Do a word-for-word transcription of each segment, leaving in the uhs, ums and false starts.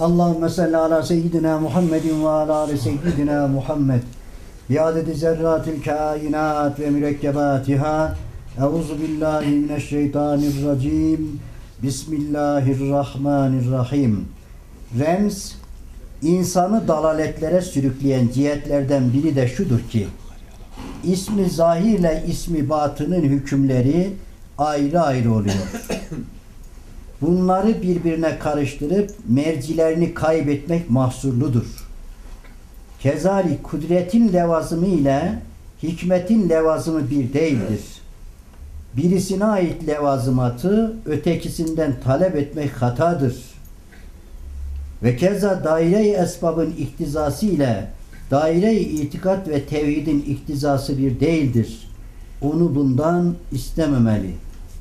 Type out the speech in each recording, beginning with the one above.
Allahümme salli ala seyyidina Muhammedin ve ala ali seyyidina Muhammed bi adedi zerratil kainat ve mürekkebatiha. Euzu billahi mineşşeytanirracim. Bismillahirrahmanirrahim. Remz, insanı dalaletlere sürükleyen cihetlerden biri de şudur ki, ismi zahirle ismi batının hükümleri ayrı ayrı oluyor. Bunları birbirine karıştırıp mercilerini kaybetmek mahsurludur. Kezalik kudretin levazımı ile hikmetin levazımı bir değildir. Birisine ait levazımatı ötekisinden talep etmek hatadır. Ve keza daire-i esbabın iktizası ile daire-i itikat ve tevhidin iktizası bir değildir. Onu bundan istememeli.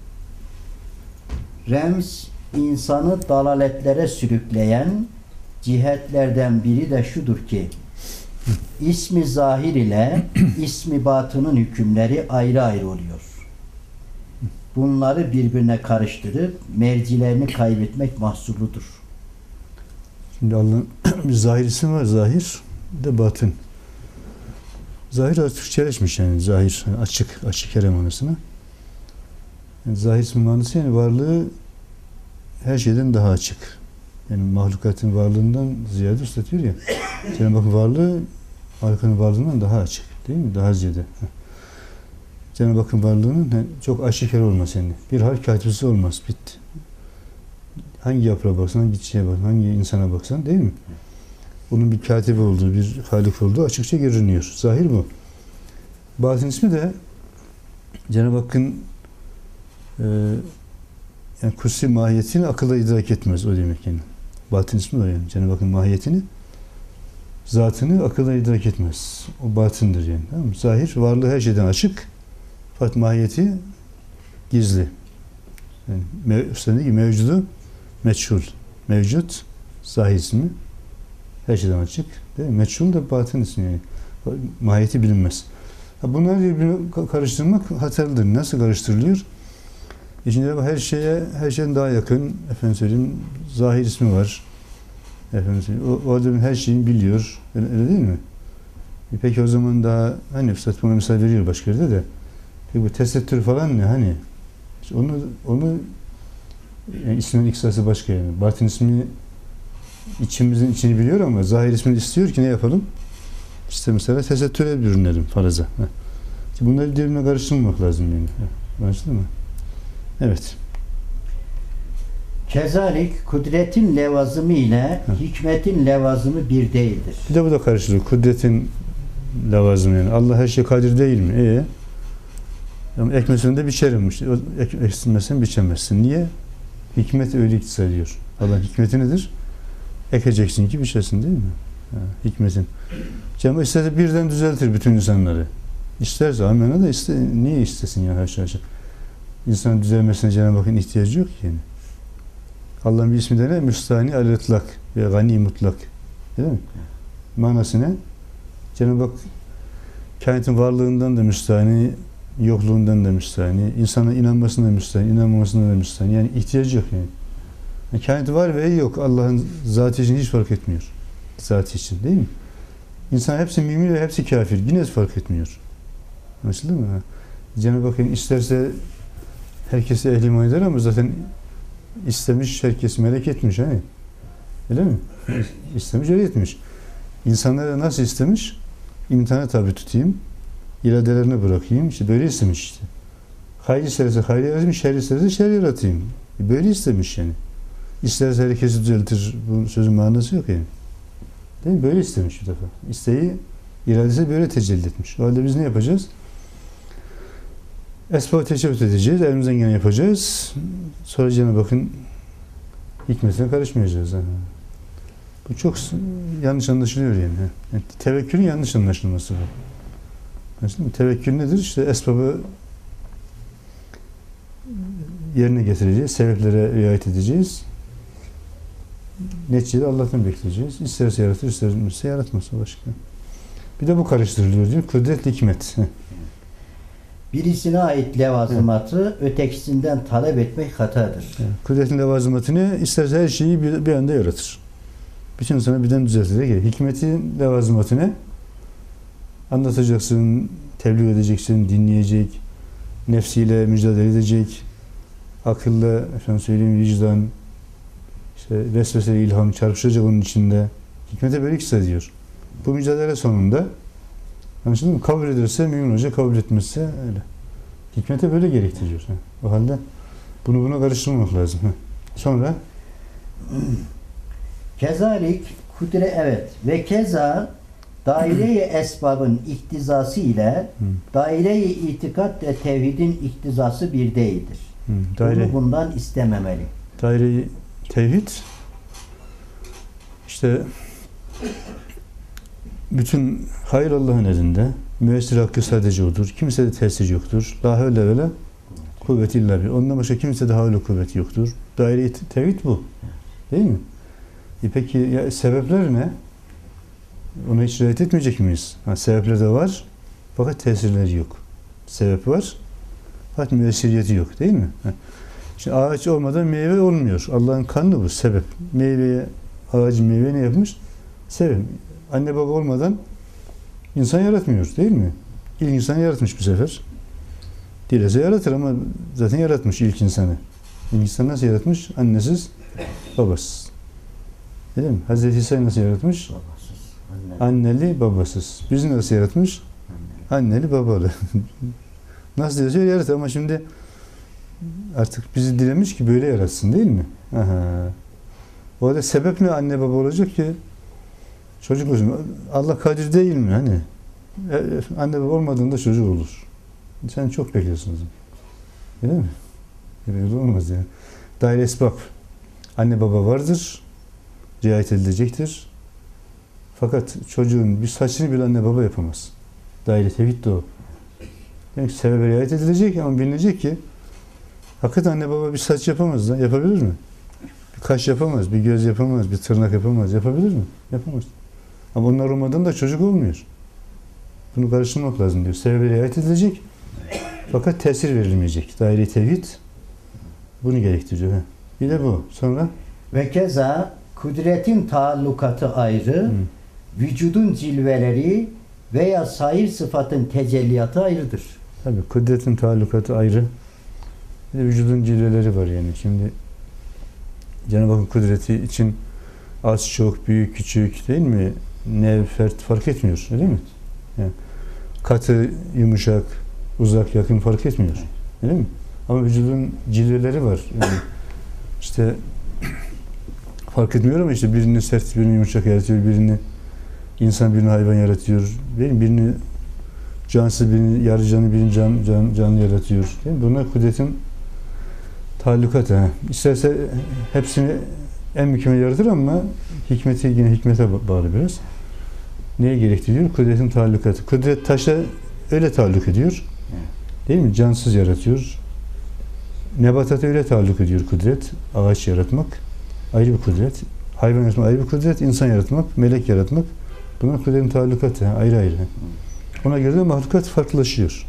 Remz, insanı dalaletlere sürükleyen cihetlerden biri de şudur ki, ismi zahir ile ismi batının hükümleri ayrı ayrı oluyor. Bunları birbirine karıştırıp mercilerini kaybetmek mahsurludur. Şimdi Allah'ın bir zahir isim var, zahir de batın. Zahir artık Türkçeleşmiş yani, zahir, açık, açık her manasına. Yani zahir ismin manası yani varlığı her şeyden daha açık. Yani mahlukatın varlığından ziyade ıslatıyor ya. Cenab-ı Hakk'ın varlığı Halık'ın varlığından daha açık. Değil mi? Daha ziyade. Cenab-ı Hakk'ın varlığının çok aşikar olmaz yani. Bir harf katibisi olmaz. Bitti. Hangi yaprağa baksan, hangi çiçeğe baksan, hangi insana baksan değil mi? Onun bir katibi olduğu, bir halik olduğu açıkça görünüyor. Zahir bu. Batın ismi de Cenab-ı Hakk'ın e, yani kutsi mahiyetini akılla idrak etmez o demek yani. Batın ismi o yani. Cenab-ı Hakk'ın mahiyetini, zatını akılla idrak etmez. O batındır yani. Tamam mı? Zahir, varlığı her şeyden açık. Fakat mahiyeti gizli. Yani mev, üstelik mevcudu meçhul. Mevcut, zahir ismi. Her şeyden açık. Değil mi? Meçhul da batın ismi yani. Mahiyeti bilinmez. Bunları birbirine karıştırmak hatalıdır. Nasıl karıştırılıyor? İçinde her şeye, her şeyden daha yakın, efendim söyleyeyim, zahir ismi var. Efendim söyleyeyim, o, o adamın her şeyini biliyor. Öyle, öyle değil mi? E peki o zaman daha, hani Üstad buna misal veriyor başka yerde de. Peki bu tesettür falan ne hani? İşte onu, onu yani ismin iksası başka yani. Batın ismi içimizin içini biliyor ama zahir ismini istiyor ki ne yapalım? İşte mesela tesettüre bürünelim faraza. Bunları birbirine karıştırmamak lazım yani. Anlaşıldı mı? Evet. Kezalik kudretin levazımı ile Hı. hikmetin levazımı bir değildir. Bir de bu da karışılıyor. Kudretin levazımı yani. Allah her şey kadir değil mi? İyi. Ama ekmesini de biçerim. İşte. Eksilmesini biçemezsin. Niye? Hikmet öyle iktisat ediyor. Allah'ın hikmeti nedir? Ekeceksin ki biçesin değil mi? Ha, hikmetin. Cenab-ı istese birden düzeltir bütün insanları. İsterse amenna da iste, niye istesin ya haşa haşa? İnsanın düzelmesine Cenab-ı Hakk'ın ihtiyacı yok ki yani. Allah'ın bir ismi de ne? Müstani al-itlak ve gani mutlak. Değil mi? Manası ne? Cenab-ı Hak kainatın varlığından da müstani, yokluğundan da müstani, insana inanmasına da müstani, inanmamasına da müstani. Yani ihtiyacı yok yani. yani kainat var ve yok. Allah'ın zatı için hiç fark etmiyor. Zatı için değil mi? İnsan hepsi mümin ve hepsi kafir. Yine fark etmiyor. Anlaşıldı mı? Cenab-ı Hak isterse herkese ehli iman eder ama zaten istemiş, herkes melek etmiş. Hani. Öyle mi? İstemiş, öyle etmiş. İnsanlara nasıl istemiş? İmtihana tabi tutayım, iradelerine bırakayım. İşte böyle istemiş işte. Hayır isterse hayır yaratayım, şer isterse şer yaratayım. Böyle istemiş yani. İsterse herkesi düzeltir. Bu sözün manası yok yani. Değil mi? Böyle istemiş bir defa. İsteği, iradesi böyle tecelli etmiş. O halde biz ne yapacağız? Esbabı teşebbüs edeceğiz, elimizden gene yapacağız. Sonra Cenab-ı Hakk'ın hikmetine karışmayacağız. Yani. Bu çok yanlış anlaşılıyor yani. yani tevekkülün yanlış anlaşılması bu. Anlaşıldı mı? Tevekkül nedir? İşte esbabı yerine getireceğiz, sebeplere riayet edeceğiz. Neticede Allah'tan bekleyeceğiz. İsterse yaratır, isterse yaratmaz. Başka. Bir de bu karıştırılıyor diyor. Kudret, hikmet. Birisine ait levazımatı evet. ötekisinden talep etmek hatadır. Evet. Kudretin levazımatını isterse her şeyi bir, bir anda yaratır. Bütün sana birden düzeltecek. Hikmetin levazımatı ne? Anlatacaksın, tebliğ edeceksin, dinleyecek, nefsiyle mücadele edecek, akılla, efendim söyleyeyim, vicdan, işte vesvese, ilham çarpışacak onun içinde. Hikmete böyle hissediyor. Bu mücadele sonunda, anlaşıldı mı? Kabul ederse mümin olacak, kabul etmezse öyle. Hikmete böyle gerektiriyor. O halde bunu buna karıştırmamak lazım. Sonra kezalik kudre evet ve keza daire-i esbabın iktizası ile daire-i itikat ve tevhidin iktizası bir değildir. Hı, daire, Bunu bundan istememeli. daire-i tevhid işte bütün hayır Allah'ın elinde. Müessir hakkı sadece odur. Kimsede tesir yoktur. La havle ve la kuvveti illa billah. Ondan başka kimsede havle kuvveti yoktur. Daire-i tevhid bu. Değil mi? E peki ya sebepler ne? Ona hiç riayet etmeyecek miyiz? Ha, sebepler de var fakat tesirleri yok. Sebep var fakat müessiriyeti yok. Değil mi? Ha. Şimdi ağaç olmadan meyve olmuyor. Allah'ın kanunu bu. Sebep. Meyveye, ağacın meyve ne yapmış? Sebep. Anne baba olmadan insan yaratmıyor. Değil mi? İlk insanı yaratmış bu sefer. Dilese yaratır ama zaten yaratmış ilk insanı. İlk insanı nasıl yaratmış? Annesiz, babasız. Değil mi? Hazreti İsa'yı nasıl yaratmış? Babasız, anneli. Anneli, babasız. Bizi nasıl yaratmış? Anneli, babalı. Nasıl diyorsa öyle yaratır ama şimdi artık bizi dilemiş ki böyle yaratsın değil mi? Aha. O halde sebep ne anne baba olacak ki? Çocuk olsun. Allah kadir değil mi? Hani anne baba olmadığında çocuk olur. Sen çok bekliyorsun. Değil mi? Öyle olmaz yani. Daire esbab. Anne baba vardır. Riayet edilecektir. Fakat çocuğun bir saçını bile anne baba yapamaz. Daire tevhid de o. Demek ki sebebe riayet edilecek ama bilinecek ki hakikaten anne baba bir saç yapamaz da. Yapabilir mi? Bir kaş yapamaz, bir göz yapamaz, bir tırnak yapamaz. Yapabilir mi? Yapamaz. Ama onlar olmadan da çocuk olmuyor. Bunu karıştırmak lazım diyor. Sebebe riayet edilecek fakat tesir verilmeyecek. Daire-i tevhid bunu gerektiriyor. Bir de bu. Sonra Ve keza kudretin taallukatı ayrı, Hı. vücudun cilveleri veya sair sıfatın tecelliyatı ayrıdır. tabii kudretin taallukatı ayrı. Bir de vücudun cilveleri var yani. Şimdi Cenab-ı Hakk'ın kudreti için az, çok, büyük, küçük değil mi? Nev, fert fark etmiyor. Değil mi? Yani katı, yumuşak, uzak, yakın fark etmiyor. Değil mi? Ama vücudun cilveleri var. Yani işte fark etmiyor ama işte birini sert, birini yumuşak yaratıyor, birini insan, birini hayvan yaratıyor. Değil mi? Birini cansız, birini yarı canlı, birini can, can, canlı yaratıyor. Değil mi? Bunlar kudretin taallukatı. Ha. İsterse hepsini en mükemmel yaratır ama hikmeti yine hikmete bağlı biraz. Neye gerektiriyor? Kudretin taallukatı. Kudret taşla öyle taalluk ediyor. Değil mi? Cansız yaratıyor. Nebatata öyle taalluk ediyor kudret. Ağaç yaratmak ayrı bir kudret. Hayvan yaratmak ayrı bir kudret. İnsan yaratmak, melek yaratmak. Bunlar kudretin taallukatı. Ha. Ayrı ayrı. Ona göre de mahlukat farklılaşıyor.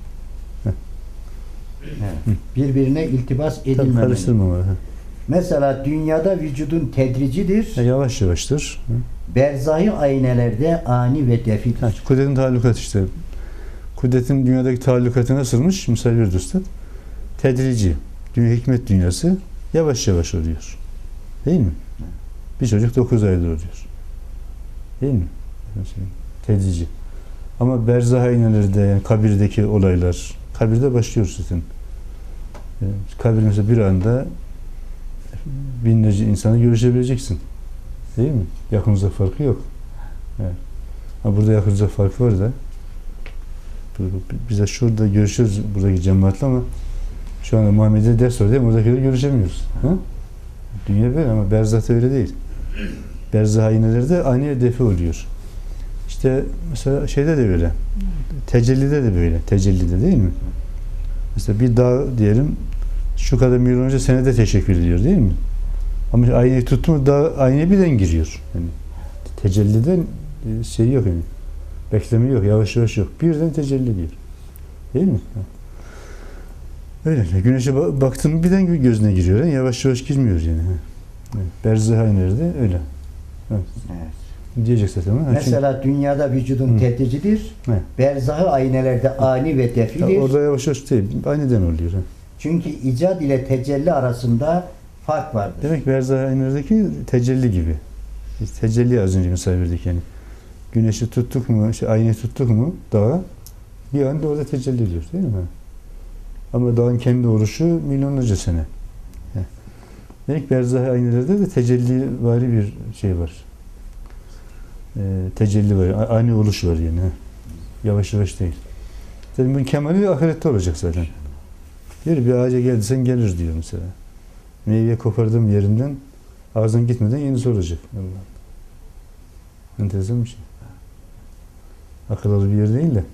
Evet. Birbirine iltibas Tabii edilmemeli. karıştırmamalı. Ha. Mesela dünyada vücudun tedricidir. Ha, yavaş yavaştır. Ha. Berzahi aynelerde ani ve defidir. Ha, kudretin taallukatı işte. Kudretin dünyadaki taallukatı nasılmış? Misal bir üstad. Tedrici. Dünya hikmet dünyası yavaş yavaş oluyor. Değil mi? Bir çocuk dokuz ayda oluyor. Değil mi? Tedrici. Ama berzah aynelerde yani kabirdeki olaylar kabirde başlıyor zaten. Yani kabir mesela bir anda binlerce insanı görüşebileceksin. Değil mi? Yakın uzak farkı yok. Evet. Ama burada yakın uzak farkı var da biz de şurada görüşüyoruz buradaki cemaatle ama şu anda Muhammed'e ders var değil mi? Buradakileri görüşemiyoruz. Ha? Dünya böyle ama berzahta öyle değil. Berzah aynelerde ani hedefi oluyor. İşte mesela şeyde de böyle. Tecellide de böyle. Tecellide değil mi? Mesela bir dağ diyelim şu kadar milyonlarca senede teşekkür ediyor değil mi? Ama aynayı tuttu mu dağ aynaya birden giriyor. Yani tecellide şey yok yani. Bekleme yok. Yavaş yavaş yok. Birden tecelli ediyor. Değil mi? Öyle. Güneşe baktın birden gözüne giriyor. Yani yavaş yavaş girmiyor yani. Evet. Berzah aynelerde öyle. Evet. Evet. Diyecek zaten. Ha? Mesela dünyada vücudun Hı. tedricidir. Evet. Berzahı aynelerde ani ve defidir. Ya orada yavaş yavaş değil. Aniden oluyor. Ha. Çünkü icat ile tecelli arasında fark vardır. Demek berzah aynelerdeki tecelli gibi. Biz tecelli az önce misal verdik yani. Güneşi tuttuk mu, şey, aynayı tuttuk mu dağa bir anda orada tecelli ediyor değil mi? Ama dağın kendi oluşu milyonlarca sene. Yani. Demek berzah aynelerde de tecelli vari bir şey var. Ee, tecelli var. Ani oluş var yani. Ha. Yavaş yavaş değil. Zaten bunun kemali ahirette olacak zaten. Diyor bir ağaca geldiysen gelir diyor mesela. Meyve kopardım yerinden ağzından gitmeden yenisi olacak. Allah. Enteresan bir şey. Akıl alı bir yer değil de.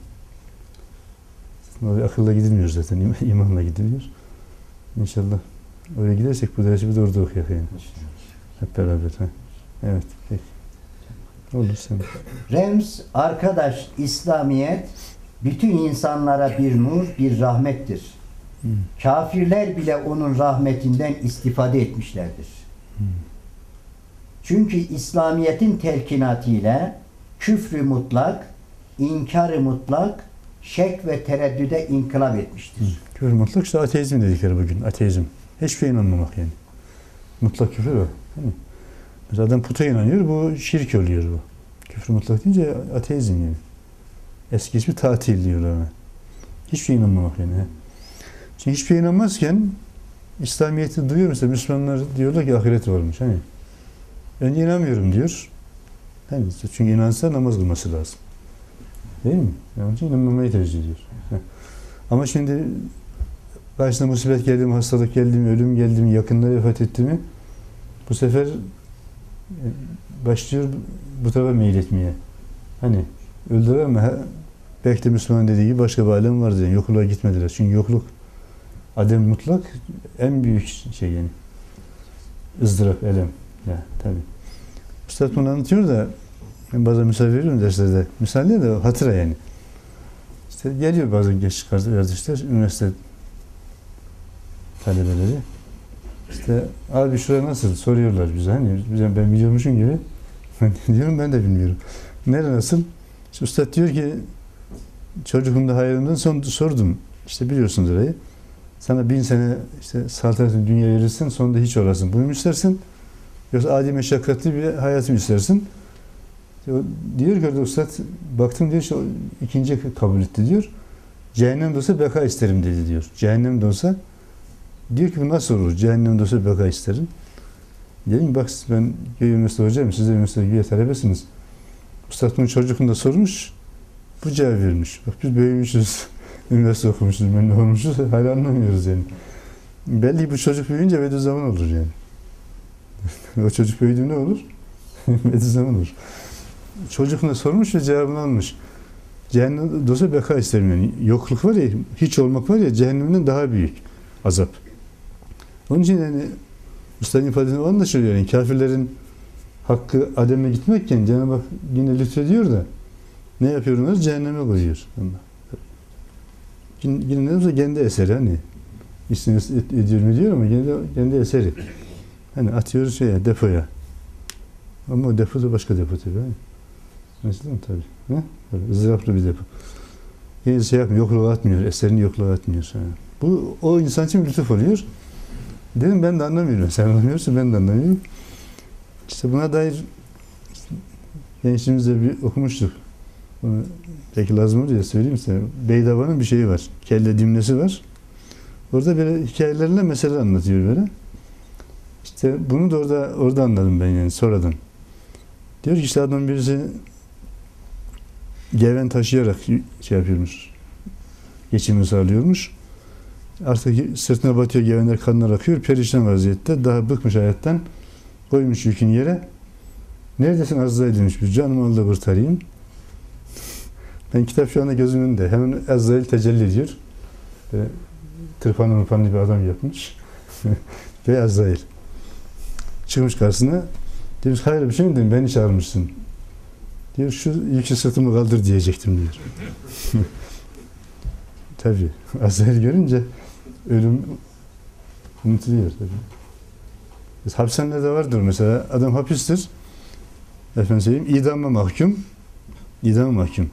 Akılla gidilmiyor zaten. İmanla gidiliyor. İnşallah öyle gidersek bu dersi bir de orada okuyalım yani. Hep beraber. Ha. Evet. Peki. Olur sen. Remz, arkadaş, İslamiyet bütün insanlara bir nur, bir rahmettir. Hmm. Kafirler bile onun rahmetinden istifade etmişlerdir. Hmm. Çünkü İslamiyet'in telkinatıyla küfrü mutlak, inkarı mutlak, şek ve tereddüde inkılap etmiştir. Hmm. Küfür mutlak işte ateizm dedikleri bugün. Ateizm. Hiçbir şeye inanmamak yani. Mutlak küfür o. Değil mi? Mesela adam puta inanıyor, bu şirk oluyor bu. Küfür mutlak deyince ateizm yani. Eski ismi tatil diyorlar ona. Hiçbir şeye inanmamak yani. Çünkü hiçbir şeye inanmazken İslamiyet'i duyuyor mesela Müslümanlar diyorlar ki ahiret varmış. Hani önce inanmıyorum diyor. Hani çünkü inansa namaz kılması lazım. Değil mi? Yani onun için inanmamayı tercih ediyor. Ama şimdi karşısına musibet geldi mi, hastalık geldi mi, ölüm geldi mi, yakınları vefat etti mi bu sefer başlıyor bu tarafa meyletmeye. Hani öldüler ama belki de Müslüman dediği gibi başka bir alem vardı yani. Yokluğa gitmediler. Çünkü yokluk adem mutlak en büyük şey yani. ızdırap, elem. Ya tabii. Üstad bunu anlatıyor da ben bazen misal veriyorum derslerde. Misal değil de hatıra yani. İşte geliyor bazen genç kardeşler, üniversite talebeleri. İşte abi şuraya nasıl soruyorlar bize hani ben biliyormuşum gibi. Diyorum ben de bilmiyorum. Nere nasıl? İşte Üstad diyor ki çocukluğumda hayalımdan son sordum. İşte biliyorsunuz orayı. Sana bin sene işte saltanatın dünya verirsin sonunda hiç olasın. Bunu mu istersin? Yoksa adi meşakkatli bir hayatı mı istersin? Diyor ki orada Üstad baktım diyor işte ikinci kabul etti diyor. Cehennem de olsa beka isterim dedi diyor. Cehennem de olsa diyor ki bu nasıl olur? Cehennem de olsa beka isterim. Dedim bak ben üniversite hocayım, siz de üniversite gibi talebesiniz. Üstad bunu çocukluğunda sormuş, bu cevap vermiş. Bak biz büyümüşüz, üniversite okumuşuz, ben ne olmuşuz, hala anlamıyoruz yani. Belli bu çocuk büyüyünce Bediüzzaman olur yani. O çocuk büyüdüğü ne olur? Bediüzzaman olur. Çocukluğunda sormuş ve cevabını almış. Cehennem de olsa beka isterim yani. Yokluk var ya, hiç olmak var ya, cehennemden daha büyük azap. Onun için yani Üstadın ifadesini o anlaşılıyor yani. Kafirlerin hakkı ademe gitmekken Cenab-ı Hak yine lütfediyor da ne yapıyor onlar? Cehenneme koyuyor. Yine, yine ne olsa kendi eseri hani. İstinaz ediyor mu diyor ama yine de kendi eseri. Hani atıyoruz şeye, depoya. Ama o depo da başka depo tabii. Hani. Mesela tabii. Ne? Böyle ızdıraplı bir depo. Yine şey yapmıyor, yokluğa atmıyor, eserini yokluğa atmıyor. Yani. Bu o insan için bir lütuf oluyor. Dedim ben de anlamıyorum. Sen anlamıyorsun, ben de anlamıyorum. İşte buna dair gençliğimizde bir okumuştuk. Bunu peki lazım olur diye söyleyeyim size. Beydava'nın bir şeyi var. Kelle dimlesi var. Orada böyle hikayelerle mesele anlatıyor böyle. İşte bunu da orada orada anladım ben yani sonradan. Diyor ki işte adam birisi geven taşıyarak şey yapıyormuş. Geçimini sağlıyormuş. Artık sırtına batıyor, gevenler kanlar akıyor. Perişan vaziyette. Daha bıkmış hayattan. Koymuş yükünü yere. Neredesin Azrail demiş. Bir canımı al da kurtarayım. Ben kitap şu anda gözümün önünde. Hemen Azrail tecelli ediyor. Böyle tırpanlı mırpanlı bir adam yapmış. Ve Azrail. Çıkmış karşısına. Demiş hayır bir şey mi dedim. Beni çağırmışsın. Diyor şu yükü sırtımı kaldır diyecektim diyor. Tabii. Azrail görünce ölüm unutuluyor tabii. Hapishanelerde vardır mesela. Adam hapistir. efendim söyleyeyim, idama mahkum. İdama mahkum.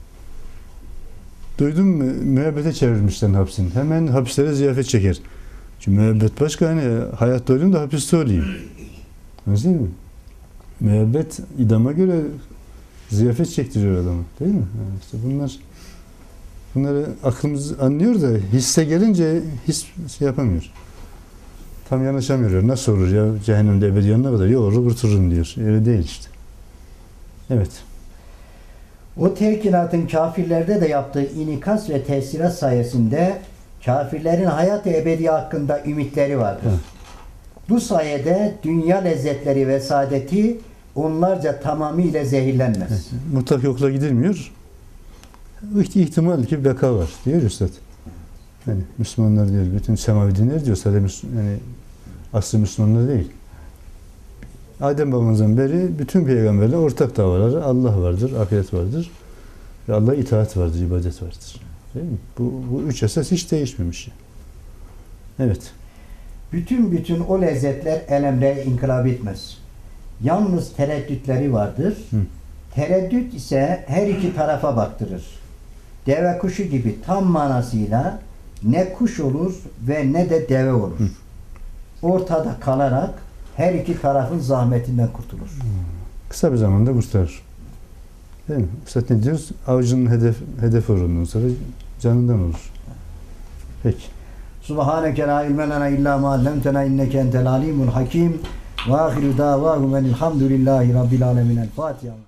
Duydun mu? Müebbete çevirmişler hapsini. Hemen hapislere ziyafet çeker. Çünkü müebbet başka, hani hayatta olayım da hapiste olayım. Anladın mı? Müebbet idama göre ziyafet çektiriyor adamı. Değil mi? Yani işte bunlar bunları aklımız anlıyor da hisse gelince his şey yapamıyor. Tam yanaşamıyor. Nasıl olur ya, cehennemde ebedi yanına kadar yol olur kurtulurum diyor. Öyle değil işte. Evet. O telkinatın kafirlerde de yaptığı inikas ve tesirat sayesinde kafirlerin hayat-ı ebedi hakkında ümitleri vardır. Evet. Bu sayede dünya lezzetleri ve saadeti onlarca tamamıyla zehirlenmez. Evet. Mutlak yokla gidilmiyor. İhtimal ki beka var diyor Üstad. Yani Müslümanlar diyor, bütün semavi dinler diyor, sadece Müslüman, yani aslı Müslümanlar değil. Adem babamızdan beri bütün peygamberler ortak davaları, Allah vardır, ahiret vardır ve Allah'a itaat vardır, ibadet vardır. Değil mi? Bu, bu üç esas hiç değişmemiş. Evet. Bütün bütün o lezzetler elemre inkılap etmez. Yalnız tereddütleri vardır. Hı. Tereddüt ise her iki tarafa baktırır. Deve kuşu gibi tam manasıyla ne kuş olur ve ne de deve olur. Hı. Ortada kalarak her iki tarafın zahmetinden kurtulur. Kısa bir zamanda kurtarır. Değil mi? Üstad ne diyoruz? Avcının hedef, hedef olunduğu sonra canından olur. Peki. Subhaneke la ilme lena illa ma allamtena inneke entel alimul hakim ve ahiru davahum elhamdülillahi rabbil alemin. El Fatiha.